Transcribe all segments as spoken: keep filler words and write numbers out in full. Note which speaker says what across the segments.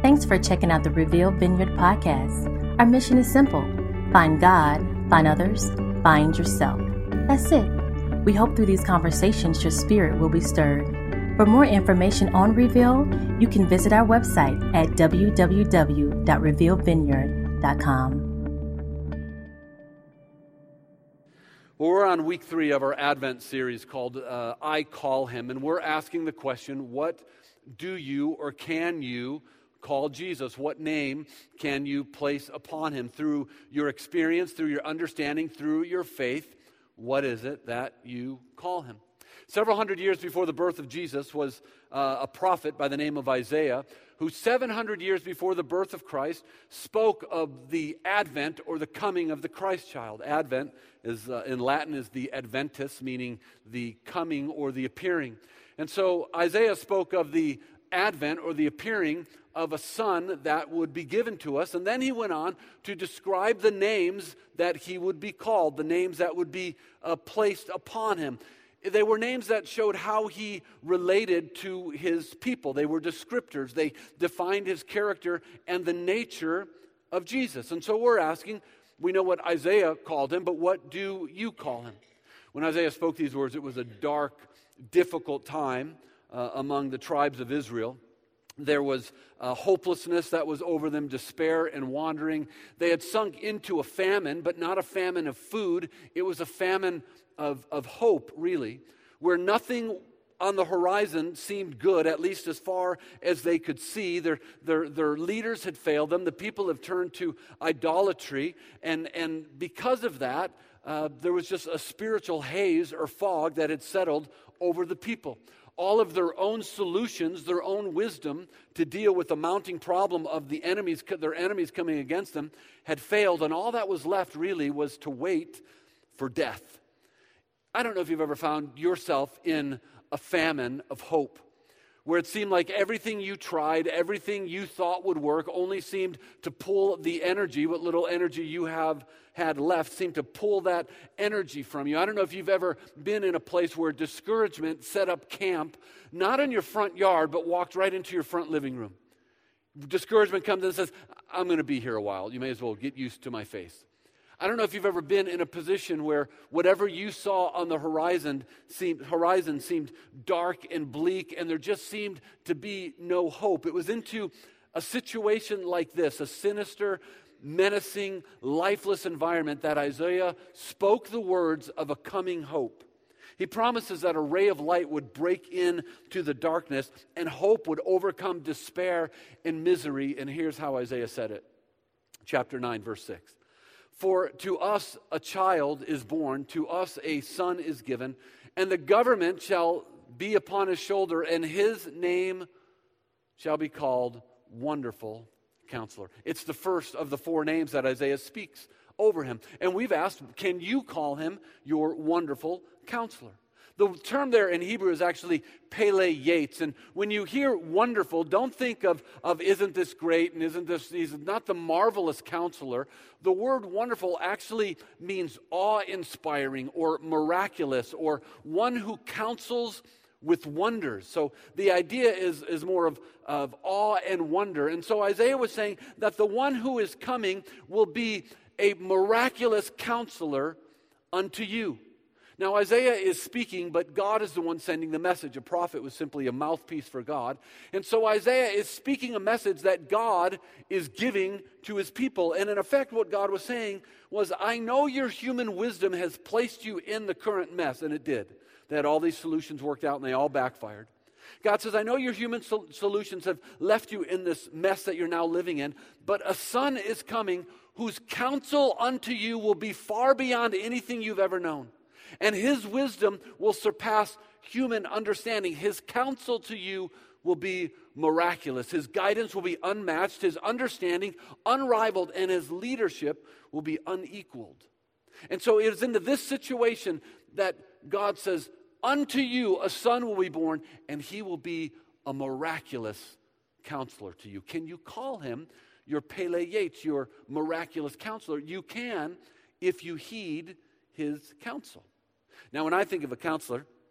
Speaker 1: Thanks for checking out the Reveal Vineyard podcast. Our mission is simple. Find God, find others, find yourself. That's it. We hope through these conversations your spirit will be stirred. For more information on Reveal, you can visit our website at w w w dot reveal vineyard dot com.
Speaker 2: Well, we're on week three of our Advent series called uh, I Call Him, and we're asking the question, what do you or can you call Jesus? What name can you place upon Him through your experience, through your understanding, through your faith? What is it that you call Him? Several hundred years before the birth of Jesus was uh, a prophet by the name of Isaiah, who seven hundred years before the birth of Christ spoke of the advent or the coming of the Christ child. Advent is uh, in Latin is the adventus, meaning the coming or the appearing. And so Isaiah spoke of the advent or the appearing of a son that would be given to us. And then he went on to describe the names that he would be called, the names that would be uh, placed upon him. They were names that showed how he related to his people. They were descriptors. They defined his character and the nature of Jesus. And so we're asking, we know what Isaiah called him, but what do you call him? When Isaiah spoke these words, it was a dark, difficult time uh, among the tribes of Israel. There was uh, hopelessness that was over them, despair and wandering. They had sunk into a famine, but not a famine of food. It was a famine of, of hope, really, where nothing on the horizon seemed good, at least as far as they could see. Their, their, their leaders had failed them. The people have turned to idolatry, and, and because of that, uh, there was just a spiritual haze or fog that had settled over the people. All of their own solutions, their own wisdom to deal with the mounting problem of the enemies, their enemies coming against them, had failed, and all that was left really was to wait for death. I don't know if you've ever found yourself in a famine of hope, where it seemed like everything you tried, everything you thought would work, only seemed to pull the energy, what little energy you have had left, seemed to pull that energy from you. I don't know if you've ever been in a place where discouragement set up camp, not in your front yard, but walked right into your front living room. Discouragement comes and says, I'm going to be here a while. You may as well get used to my face. I don't know if you've ever been in a position where whatever you saw on the horizon seemed, horizon seemed dark and bleak, and there just seemed to be no hope. It was into a situation like this, a sinister, menacing, lifeless environment, that Isaiah spoke the words of a coming hope. He promises that a ray of light would break into the darkness, and hope would overcome despair and misery. And here's how Isaiah said it. Chapter nine, verse six. For to us a child is born, to us a son is given, and the government shall be upon his shoulder, and his name shall be called Wonderful Counselor. It's the first of the four names that Isaiah speaks over him. And we've asked, can you call him your Wonderful Counselor? The term there in Hebrew is actually Pele Yates. And when you hear wonderful, don't think of, of isn't this great and isn't this, he's not the marvelous counselor. The word wonderful actually means awe-inspiring or miraculous, or one who counsels with wonders. So the idea is, is more of, of awe and wonder. And so Isaiah was saying that the one who is coming will be a miraculous counselor unto you. Now, Isaiah is speaking, but God is the one sending the message. A prophet was simply a mouthpiece for God. And so Isaiah is speaking a message that God is giving to his people. And in effect, what God was saying was, I know your human wisdom has placed you in the current mess. And it did. They had all these solutions worked out, and they all backfired. God says, I know your human sol- solutions have left you in this mess that you're now living in, but a son is coming whose counsel unto you will be far beyond anything you've ever known. And his wisdom will surpass human understanding. His counsel to you will be miraculous. His guidance will be unmatched. His understanding unrivaled. And his leadership will be unequaled. And so it is into this situation that God says, unto you a son will be born, and he will be a miraculous counselor to you. Can you call him your Pele Yates, your miraculous counselor? You can if you heed his counsel. Now, when I think of a counselor,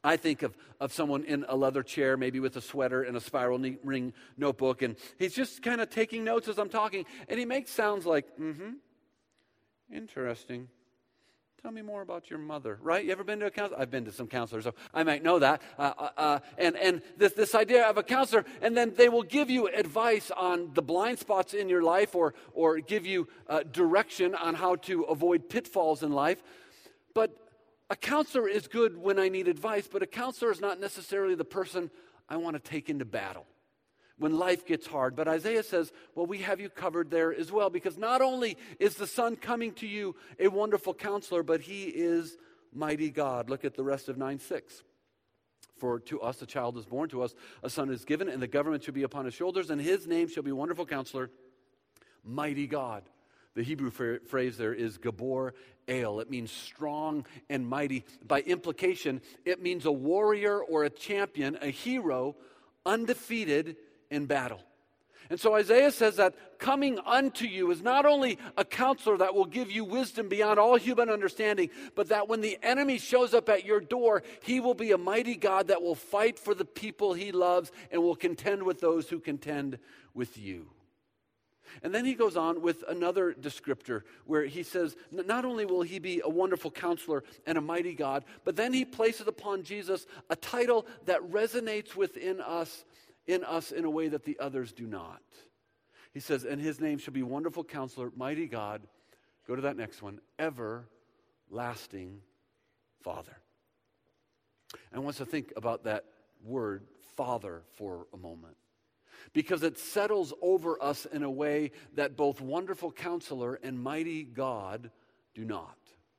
Speaker 2: I think of, of someone in a leather chair, maybe with a sweater and a spiral ne- ring notebook, and he's just kind of taking notes as I'm talking, and he makes sounds like, mm-hmm, interesting. Tell me more about your mother, right? You ever been to a counselor? I've been to some counselors, so I might know that. Uh, uh, and and this, this idea of a counselor, and then they will give you advice on the blind spots in your life, or, or give you uh, direction on how to avoid pitfalls in life. But a counselor is good when I need advice, but a counselor is not necessarily the person I want to take into battle when life gets hard. But Isaiah says, well, we have you covered there as well, because not only is the Son coming to you a wonderful counselor, but he is mighty God. Look at the rest of nine six. For to us a child is born, to us a son is given, and the government shall be upon his shoulders, and his name shall be Wonderful Counselor, Mighty God. The Hebrew phrase there is Gabor El. It means strong and mighty. By implication, it means a warrior or a champion, a hero, undefeated in battle. And so Isaiah says that coming unto you is not only a counselor that will give you wisdom beyond all human understanding, but that when the enemy shows up at your door, he will be a mighty God that will fight for the people he loves and will contend with those who contend with you. And then he goes on with another descriptor where he says, not only will he be a wonderful counselor and a mighty God, but then he places upon Jesus a title that resonates within us, in us in a way that the others do not. He says, and his name shall be Wonderful Counselor, Mighty God, go to that next one, Everlasting Father. I want us to think about that word, Father, for a moment, because it settles over us in a way that both Wonderful Counselor and Mighty God do not.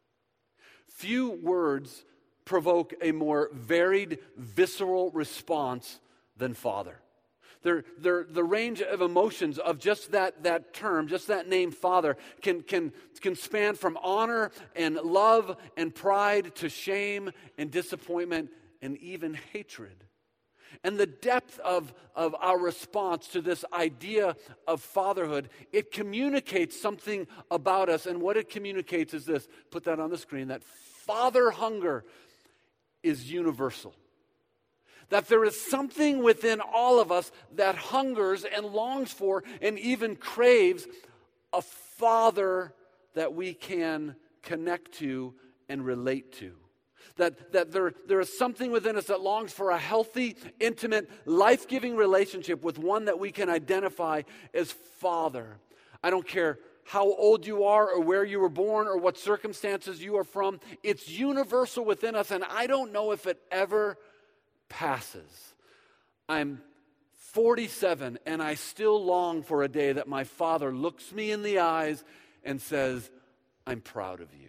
Speaker 2: Few words provoke a more varied, visceral response than Father. They're, they're, the range of emotions of just that, that term, just that name Father, can, can, can span from honor and love and pride to shame and disappointment and even hatred. And the depth of, of our response to this idea of fatherhood, it communicates something about us. And what it communicates is this, put that on the screen, that father hunger is universal. That there is something within all of us that hungers and longs for and even craves a father that we can connect to and relate to. That, that there, there is something within us that longs for a healthy, intimate, life-giving relationship with one that we can identify as Father. I don't care how old you are or where you were born or what circumstances you are from. It's universal within us, and I don't know if it ever passes. I'm forty-seven, and I still long for a day that my father looks me in the eyes and says, I'm proud of you.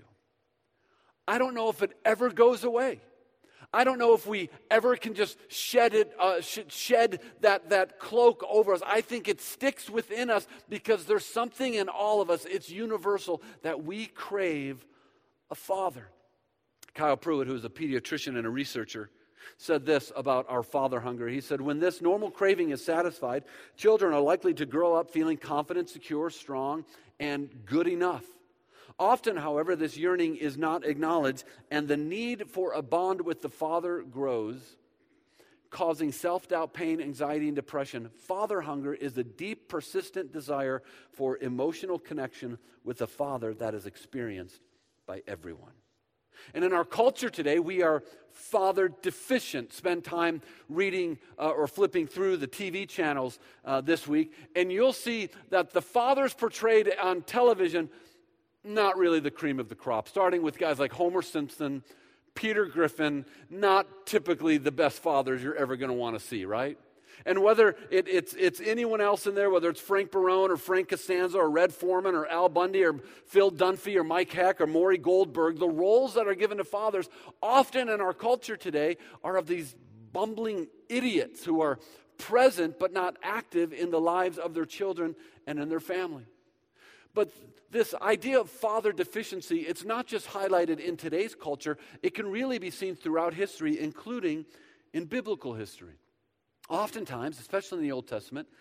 Speaker 2: I don't know if it ever goes away. I don't know if we ever can just shed it, uh, shed that, that cloak over us. I think it sticks within us because there's something in all of us, it's universal, that we crave a father. Kyle Pruitt, who is a pediatrician and a researcher, said this about our father hunger. He said, when this normal craving is satisfied, children are likely to grow up feeling confident, secure, strong, and good enough. Often, however, this yearning is not acknowledged, and the need for a bond with the Father grows, causing self-doubt, pain, anxiety, and depression. Father hunger is a deep, persistent desire for emotional connection with the Father that is experienced by everyone. And in our culture today, we are father deficient. Spend time reading uh, or flipping through the T V channels uh, this week, and you'll see that the fathers portrayed on television, not really the cream of the crop, starting with guys like Homer Simpson, Peter Griffin, not typically the best fathers you're ever going to want to see, right? And whether it, it's, it's anyone else in there, whether it's Frank Barone or Frank Costanza or Red Foreman or Al Bundy or Phil Dunphy or Mike Heck or Maury Goldberg, the roles that are given to fathers often in our culture today are of these bumbling idiots who are present but not active in the lives of their children and in their family. But this idea of father deficiency, it's not just highlighted in today's culture. It can really be seen throughout history, including in biblical history. Oftentimes, especially in the Old Testament,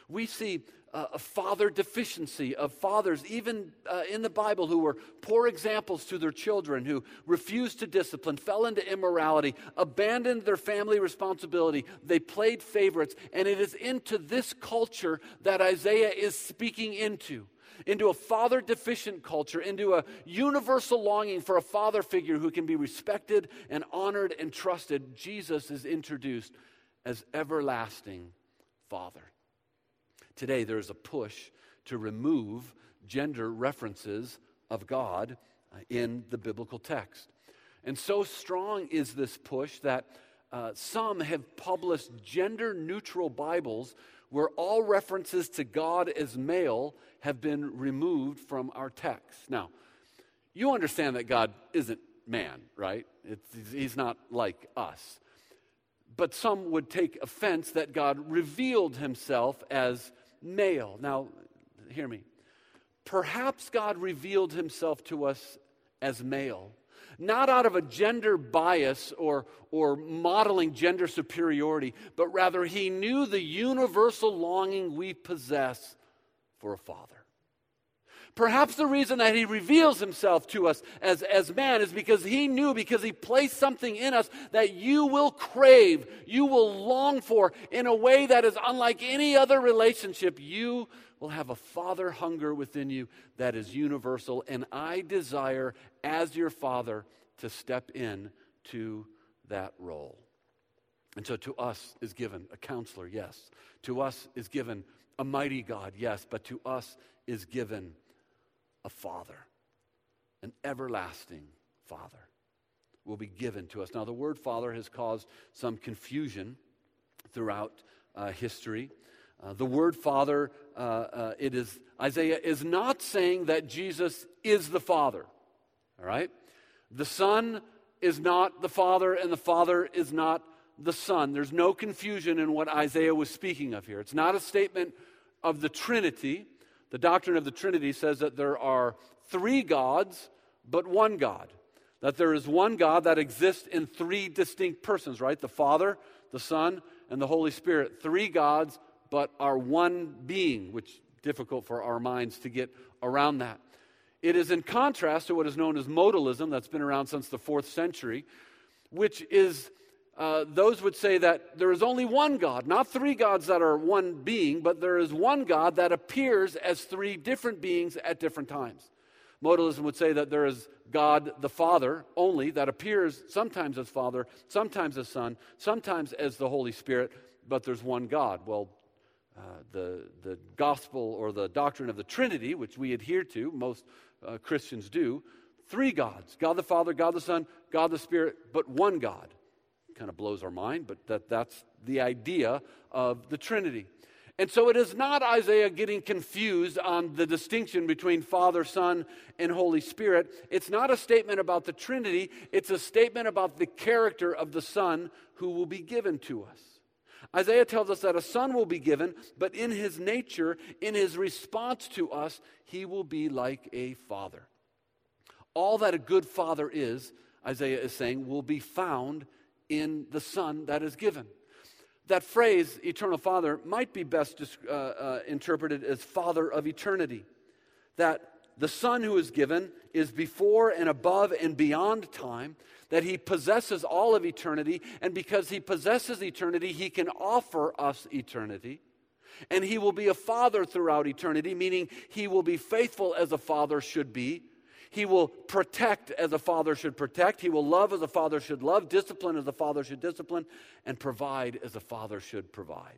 Speaker 2: We see uh, a father deficiency of fathers, even uh, in the Bible, who were poor examples to their children, who refused to discipline, fell into immorality, abandoned their family responsibility. They played favorites. And it is into this culture that Isaiah is speaking into. Into a father-deficient culture, into a universal longing for a father figure who can be respected and honored and trusted. Jesus is introduced as everlasting Father. Today, there is a push to remove gender references of God in the biblical text. And so strong is this push that uh, some have published gender-neutral Bibles where all references to God as male have been removed from our text. Now, you understand that God isn't man, right? It's, he's not like us. But some would take offense that God revealed himself as male. Now, hear me. Perhaps God revealed himself to us as male, not out of a gender bias or, or modeling gender superiority, but rather he knew the universal longing we possess for a father. Perhaps the reason that he reveals himself to us as, as man is because he knew, because he placed something in us that you will crave, you will long for in a way that is unlike any other relationship. You will have a father hunger within you that is universal, and I desire, as your father, to step in to that role. And so to us is given a counselor, yes. To us is given a mighty God, yes. But to us is given a father, an everlasting father will be given to us. Now, the word father has caused some confusion throughout uh, history. Uh, the word father, uh, uh, it is Isaiah is not saying that Jesus is the Father. All right? The Son is not the Father, and the Father is not the Son. There's no confusion in what Isaiah was speaking of here. It's not a statement of the Trinity. The doctrine of the Trinity says that there are three gods, but one God. That there is one God that exists in three distinct persons, right? The Father, the Son, and the Holy Spirit. Three gods, but are one being, which is difficult for our minds to get around that. It is in contrast to what is known as modalism, that's been around since the fourth century, which is, uh, those would say that there is only one God, not three gods that are one being, but there is one God that appears as three different beings at different times. Modalism would say that there is God the Father only, that appears sometimes as Father, sometimes as Son, sometimes as the Holy Spirit, but there's one God. Well, uh, the, the gospel or the doctrine of the Trinity, which we adhere to, most uh, Christians do, three gods, God the Father, God the Son, God the Spirit, but one God. Kind of blows our mind, but that, that's the idea of the Trinity. And so it is not Isaiah getting confused on the distinction between Father, Son, and Holy Spirit. It's not a statement about the Trinity. It's a statement about the character of the Son who will be given to us. Isaiah tells us that a son will be given, but in his nature, in his response to us, he will be like a father. All that a good father is, Isaiah is saying, will be found in the Son that is given. That phrase, eternal Father, might be best uh, uh, interpreted as Father of eternity. That the Son who is given is before and above and beyond time, that he possesses all of eternity, and because he possesses eternity, he can offer us eternity. And he will be a father throughout eternity, meaning he will be faithful as a father should be. He will protect as a father should protect. He will love as a father should love, discipline as a father should discipline, and provide as a father should provide.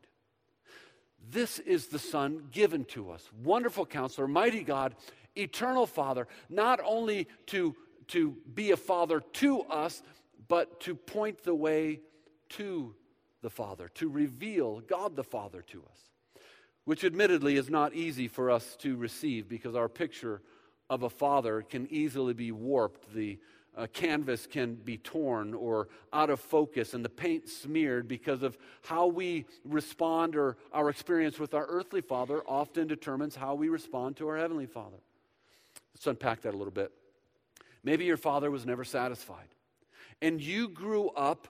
Speaker 2: This is the Son given to us. Wonderful Counselor, mighty God, eternal Father, not only to, to be a father to us, but to point the way to the Father, to reveal God the Father to us, which admittedly is not easy for us to receive because our picture of a father can easily be warped. The uh, canvas can be torn or out of focus and the paint smeared because of how we respond, or our experience with our earthly father often determines how we respond to our heavenly Father. Let's unpack that a little bit. Maybe your father was never satisfied and you grew up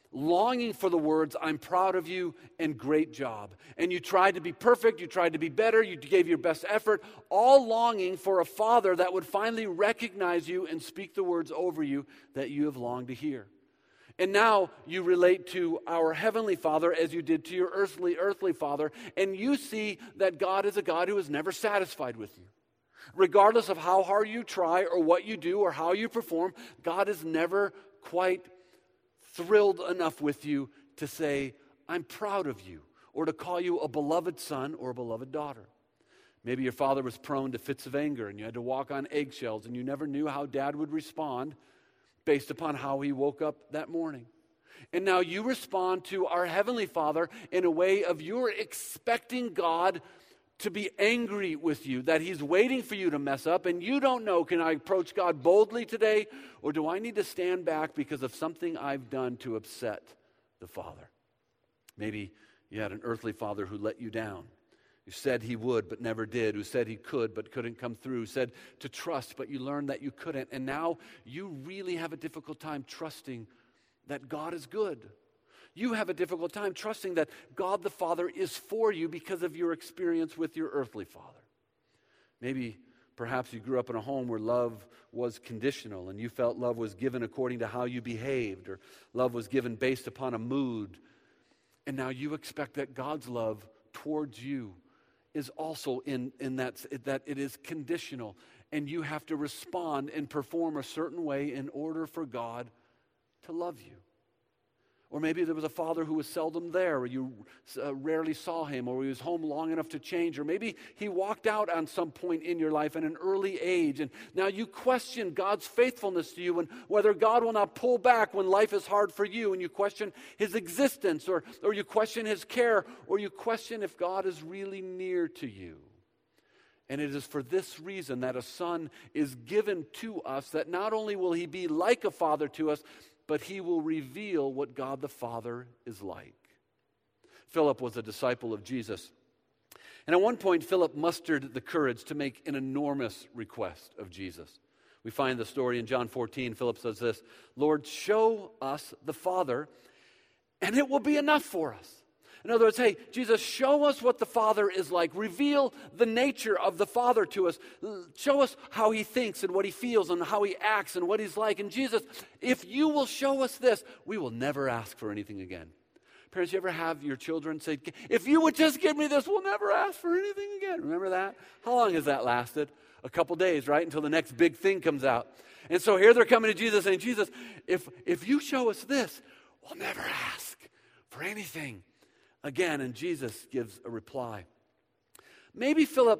Speaker 2: longing for the words, I'm proud of you and great job. And you tried to be perfect, you tried to be better, you gave your best effort, all longing for a father that would finally recognize you and speak the words over you that you have longed to hear. And now you relate to our heavenly Father as you did to your earthly, earthly father, and you see that God is a God who is never satisfied with you. Regardless of how hard you try or what you do or how you perform, God is never quite thrilled enough with you to say, I'm proud of you, or to call you a beloved son or a beloved daughter. Maybe your father was prone to fits of anger and you had to walk on eggshells and you never knew how dad would respond based upon how he woke up that morning. And now you respond to our Heavenly Father in a way of you're expecting God to be angry with you, that He's waiting for you to mess up, and you don't know, can I approach God boldly today, or do I need to stand back because of something I've done to upset the Father? Maybe you had an earthly father who let you down, who said he would but never did, who said he could but couldn't come through, said to trust but you learned that you couldn't, and now you really have a difficult time trusting that God is good. You have a difficult time trusting that God the Father is for you because of your experience with your earthly father. Maybe, perhaps you grew up in a home where love was conditional and you felt love was given according to how you behaved, or love was given based upon a mood. And now you expect that God's love towards you is also in, in that, that it is conditional, and you have to respond and perform a certain way in order for God to love you. Or maybe there was a father who was seldom there, or you uh, rarely saw him, or he was home long enough to change, or maybe he walked out on some point in your life at an early age, and now you question God's faithfulness to you and whether God will not pull back when life is hard for you, and you question His existence, or, or you question His care, or you question if God is really near to you. And it is for this reason that a son is given to us, that not only will he be like a father to us, but he will reveal what God the Father is like. Philip was a disciple of Jesus. And at one point, Philip mustered the courage to make an enormous request of Jesus. We find the story in John fourteen. Philip says this, Lord, show us the Father, and it will be enough for us. In other words, hey, Jesus, show us what the Father is like. Reveal the nature of the Father to us. Show us how He thinks and what He feels and how He acts and what He's like. And Jesus, if you will show us this, we will never ask for anything again. Parents, you ever have your children say, if you would just give me this, we'll never ask for anything again? Remember that? How long has that lasted? A couple days, right? Until the next big thing comes out. And so here they're coming to Jesus saying, Jesus, if, if you show us this, we'll never ask for anything again. And Jesus gives a reply. Maybe Philip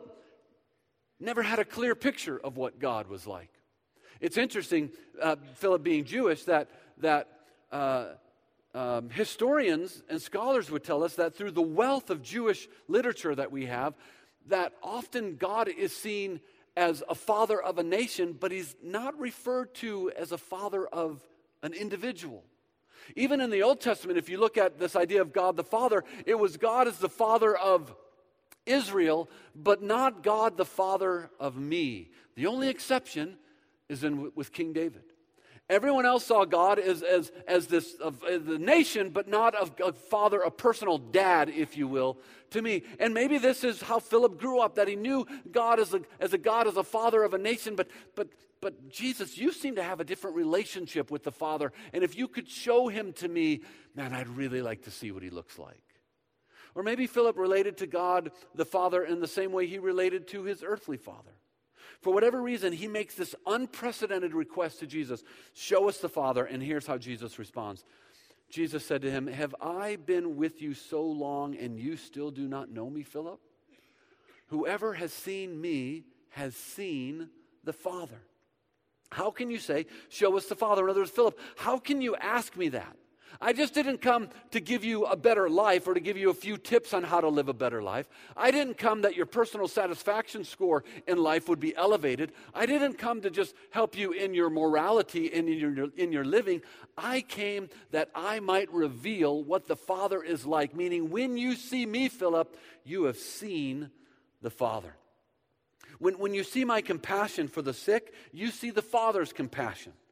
Speaker 2: never had a clear picture of what God was like. It's interesting, uh, Philip being Jewish, that that uh, um, historians and scholars would tell us that through the wealth of Jewish literature that we have, that often God is seen as a father of a nation, but He's not referred to as a father of an individual. Even in the Old Testament, if you look at this idea of God the Father, it was God as the Father of Israel, but not God the Father of me. The only exception is in with King David. Everyone else saw God as, as, as this of uh, the nation, but not of a father, a personal dad, if you will, to me. And maybe this is how Philip grew up, that he knew God as a, as a God, as a father of a nation, but but But Jesus, you seem to have a different relationship with the Father. And if you could show Him to me, man, I'd really like to see what He looks like. Or maybe Philip related to God the Father in the same way he related to his earthly father. For whatever reason, he makes this unprecedented request to Jesus, show us the Father. And here's how Jesus responds. Jesus said to him, have I been with you so long and you still do not know me, Philip? Whoever has seen me has seen the Father. How can you say, show us the Father? In other words, Philip, how can you ask me that? I just didn't come to give you a better life or to give you a few tips on how to live a better life. I didn't come that your personal satisfaction score in life would be elevated. I didn't come to just help you in your morality and in your, in your living. I came that I might reveal what the Father is like, meaning when you see me, Philip, you have seen the Father. When, when you see my compassion for the sick, you see the Father's compassion.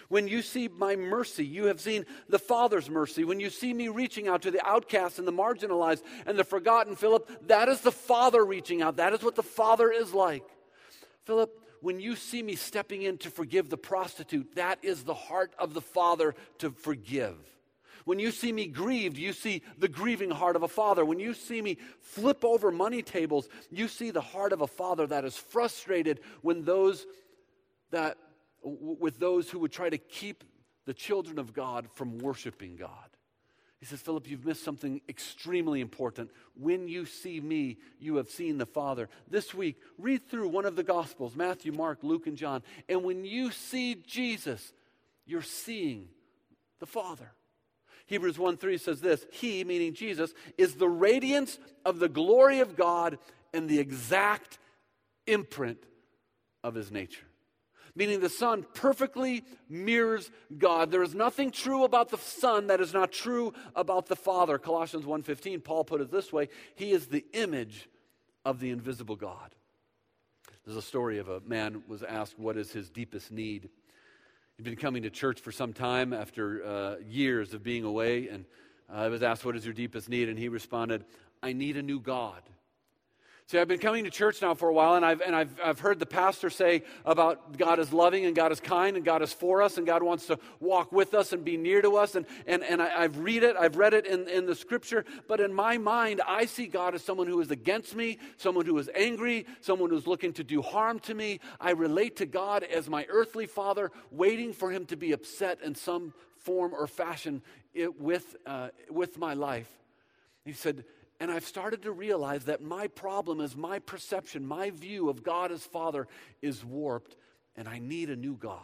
Speaker 2: When you see my mercy, you have seen the Father's mercy. When you see me reaching out to the outcasts and the marginalized and the forgotten, Philip, that is the Father reaching out. That is what the Father is like. Philip, when you see me stepping in to forgive the prostitute, that is the heart of the Father to forgive. When you see me grieved, you see the grieving heart of a father. When you see me flip over money tables, you see the heart of a father that is frustrated when those that with those who would try to keep the children of God from worshiping God. He says, Philip, you've missed something extremely important. When you see me, you have seen the Father. This week, read through one of the Gospels, Matthew, Mark, Luke, and John. And when you see Jesus, you're seeing the Father. Hebrews one three says this, He, meaning Jesus, is the radiance of the glory of God and the exact imprint of His nature. Meaning the Son perfectly mirrors God. There is nothing true about the Son that is not true about the Father. Colossians one fifteen, Paul put it this way, He is the image of the invisible God. There's a story of a man was asked what is his deepest need. He'd been coming to church for some time after uh, years of being away, and I uh, was asked, what is your deepest need? And he responded, I need a new God. See, I've been coming to church now for a while, and I've and I've I've heard the pastor say about God is loving and God is kind and God is for us and God wants to walk with us and be near to us. And and and I, I've read it, I've read it in, in the Scripture, but in my mind, I see God as someone who is against me, someone who is angry, someone who's looking to do harm to me. I relate to God as my earthly father, waiting for Him to be upset in some form or fashion it, with uh, with my life. He said. And I've started to realize that my problem is my perception, my view of God as Father is warped, and I need a new God.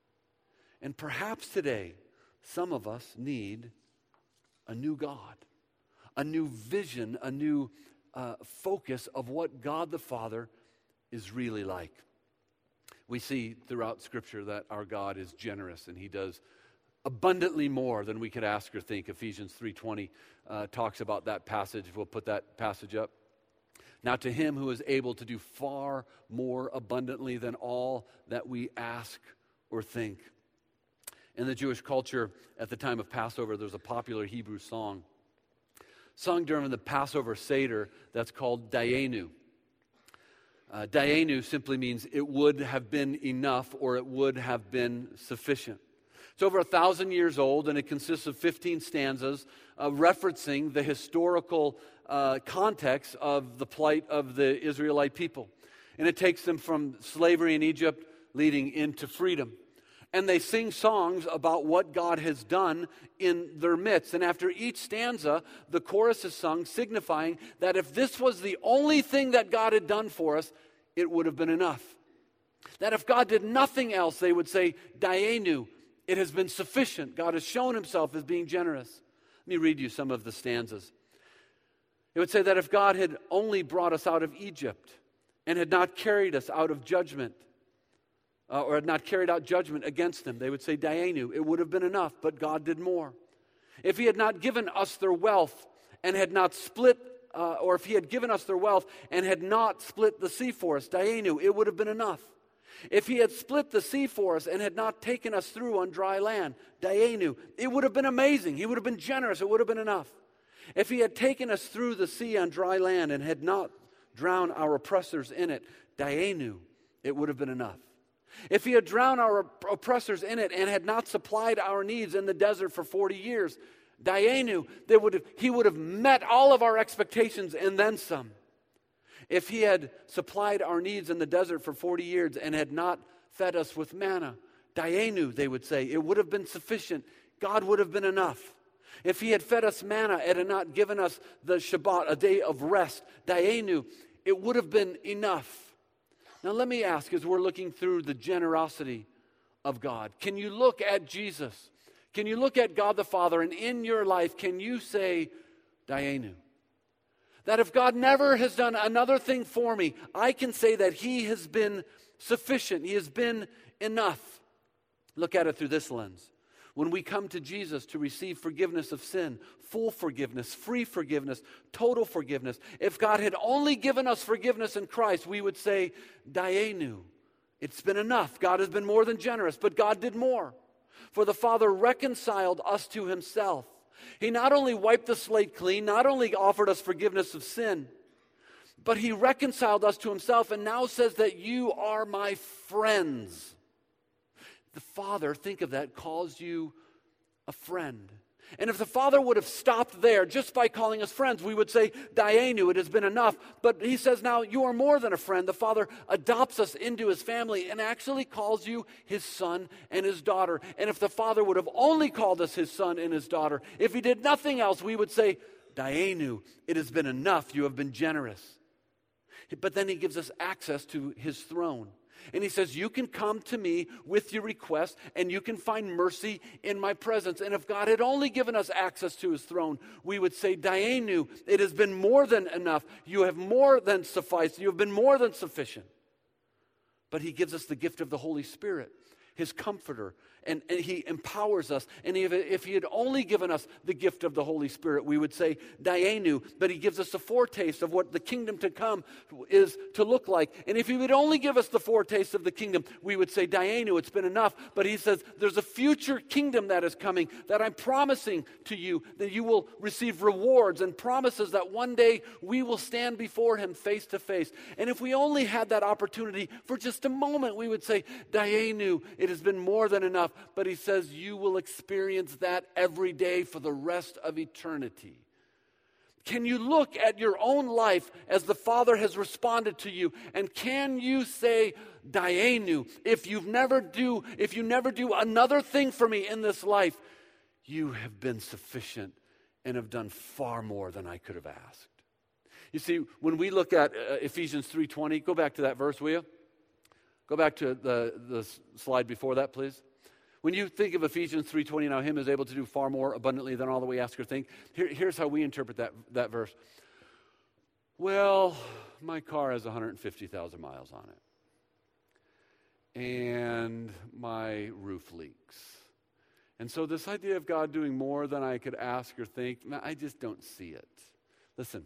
Speaker 2: And perhaps today, some of us need a new God, a new vision, a new uh, focus of what God the Father is really like. We see throughout Scripture that our God is generous, and He does abundantly more than we could ask or think. Ephesians three twenty uh, talks about that passage. We'll put that passage up. Now to Him who is able to do far more abundantly than all that we ask or think. In the Jewish culture at the time of Passover, there's a popular Hebrew song sung during the Passover Seder that's called Dayenu. Uh, Dayenu simply means it would have been enough or it would have been sufficient. It's over a thousand years old, and it consists of fifteen stanzas uh, referencing the historical uh, context of the plight of the Israelite people. And it takes them from slavery in Egypt leading into freedom. And they sing songs about what God has done in their midst. And after each stanza, the chorus is sung, signifying that if this was the only thing that God had done for us, it would have been enough. That if God did nothing else, they would say, Dayenu, it has been sufficient. God has shown Himself as being generous. Let me read you some of the stanzas. It would say that if God had only brought us out of Egypt and had not carried us out of judgment, uh, or had not carried out judgment against them, they would say, Dayenu, it would have been enough, but God did more. If He had not given us their wealth and had not split, uh, or if He had given us their wealth and had not split the sea for us, Dayenu, it would have been enough. If He had split the sea for us and had not taken us through on dry land, Dayenu, it would have been amazing. He would have been generous. It would have been enough. If He had taken us through the sea on dry land and had not drowned our oppressors in it, Dayenu, it would have been enough. If He had drowned our oppressors in it and had not supplied our needs in the desert for forty years, Dayenu, they would have, He would have met all of our expectations and then some. If He had supplied our needs in the desert for forty years and had not fed us with manna, Dayenu, they would say, it would have been sufficient. God would have been enough. If He had fed us manna and had not given us the Shabbat, a day of rest, Dayenu, it would have been enough. Now let me ask, as we're looking through the generosity of God, can you look at Jesus? Can you look at God the Father, and in your life, can you say, Dayenu? That if God never has done another thing for me, I can say that He has been sufficient. He has been enough. Look at it through this lens. When we come to Jesus to receive forgiveness of sin, full forgiveness, free forgiveness, total forgiveness, if God had only given us forgiveness in Christ, we would say, Dayenu, it's been enough. God has been more than generous, but God did more. For the Father reconciled us to himself. He not only wiped the slate clean, not only offered us forgiveness of sin, but he reconciled us to himself and now says that you are my friends. The Father, think of that, calls you a friend. And if the Father would have stopped there just by calling us friends, we would say, Dayenu, it has been enough. But he says now, you are more than a friend. The Father adopts us into his family and actually calls you his son and his daughter. And if the Father would have only called us his son and his daughter, if he did nothing else, we would say, Dayenu, it has been enough. You have been generous. But then he gives us access to his throne. And he says, you can come to me with your request and you can find mercy in my presence. And if God had only given us access to his throne, we would say, Dayenu, it has been more than enough. You have more than sufficed. You have been more than sufficient. But he gives us the gift of the Holy Spirit, his comforter, and, and he empowers us. And if, if he had only given us the gift of the Holy Spirit, we would say, Dayenu, but he gives us a foretaste of what the kingdom to come is to look like. And if he would only give us the foretaste of the kingdom, we would say, Dayenu, it's been enough. But he says, there's a future kingdom that is coming that I'm promising to you, that you will receive rewards and promises that one day we will stand before him face to face. And if we only had that opportunity for just a moment, we would say, Dayenu, it has been more than enough. But he says you will experience that every day for the rest of eternity. Can you look at your own life as the Father has responded to you? And can you say, Dayenu, if you've never do, if you never do another thing for me in this life, you have been sufficient and have done far more than I could have asked. You see, when we look at uh, Ephesians three twenty, go back to that verse, will you? Go back to the, the slide before that, please. When you think of Ephesians three twenty, now him is able to do far more abundantly than all that we ask or think, here, here's how we interpret that, that verse. Well, my car has one hundred fifty thousand miles on it. And my roof leaks. And so this idea of God doing more than I could ask or think, I just don't see it. Listen,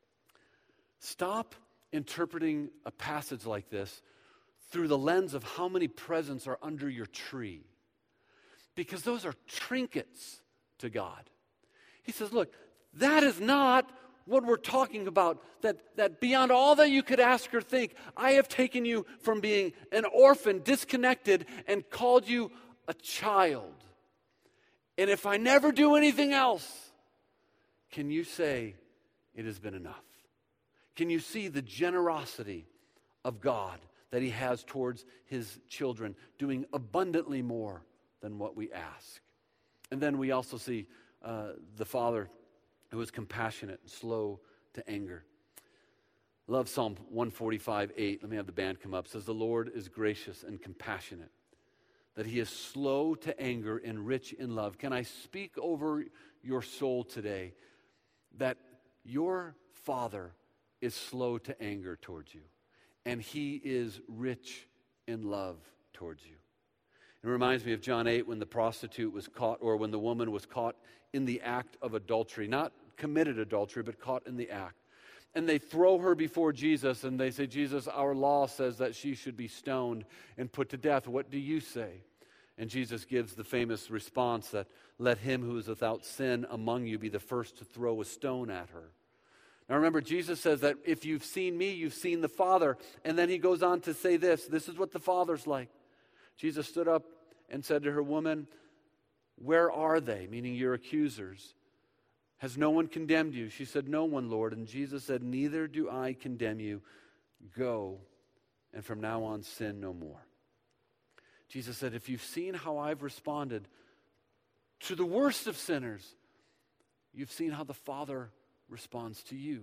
Speaker 2: stop interpreting a passage like this through the lens of how many presents are under your tree. Because those are trinkets to God. He says, look, that is not what we're talking about. That, that beyond all that you could ask or think, I have taken you from being an orphan, disconnected, and called you a child. And if I never do anything else, can you say it has been enough? Can you see the generosity of God that he has towards his children, doing abundantly more than what we ask? And then we also see uh, the Father who is compassionate and slow to anger. Love Psalm one forty-five, eight. Let me have the band come up. It says, the Lord is gracious and compassionate, that he is slow to anger and rich in love. Can I speak over your soul today that your Father is slow to anger towards you, and he is rich in love towards you? It reminds me of John eight, when the prostitute was caught, or when the woman was caught in the act of adultery, not committed adultery, but caught in the act. And they throw her before Jesus, and they say, Jesus, our law says that she should be stoned and put to death. What do you say? And Jesus gives the famous response that, let him who is without sin among you be the first to throw a stone at her. Now remember, Jesus says that if you've seen me, you've seen the Father. And then he goes on to say this, this is what the Father's like. Jesus stood up and said to her, woman, where are they? Meaning your accusers. Has no one condemned you? She said, no one, Lord. And Jesus said, neither do I condemn you. Go, and from now on sin no more. Jesus said, if you've seen how I've responded to the worst of sinners, you've seen how the Father responds to you.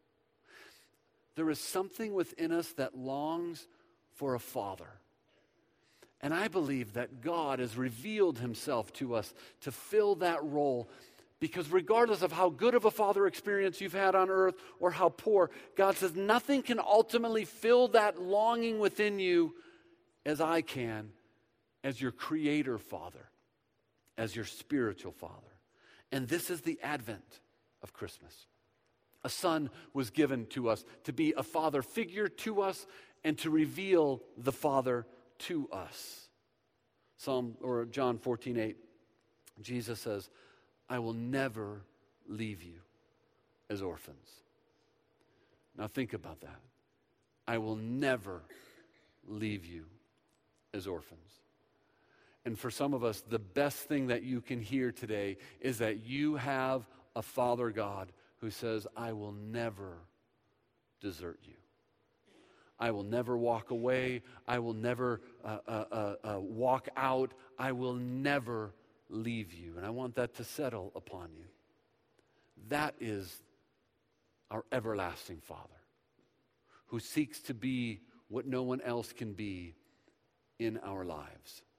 Speaker 2: There is something within us that longs for a father. And I believe that God has revealed himself to us to fill that role. Because regardless of how good of a father experience you've had on earth or how poor, God says nothing can ultimately fill that longing within you as I can, as your creator father, as your spiritual father. And this is the advent of Christmas. A son was given to us to be a father figure to us and to reveal the Father to us. Psalm or John fourteen eight, Jesus says, I will never leave you as orphans. Now think about that. I will never leave you as orphans. And for some of us, the best thing that you can hear today is that you have a Father God who says, I will never desert you. I will never walk away. I will never uh, uh, uh, uh, walk out. I will never leave you. And I want that to settle upon you. That is our everlasting Father, who seeks to be what no one else can be in our lives.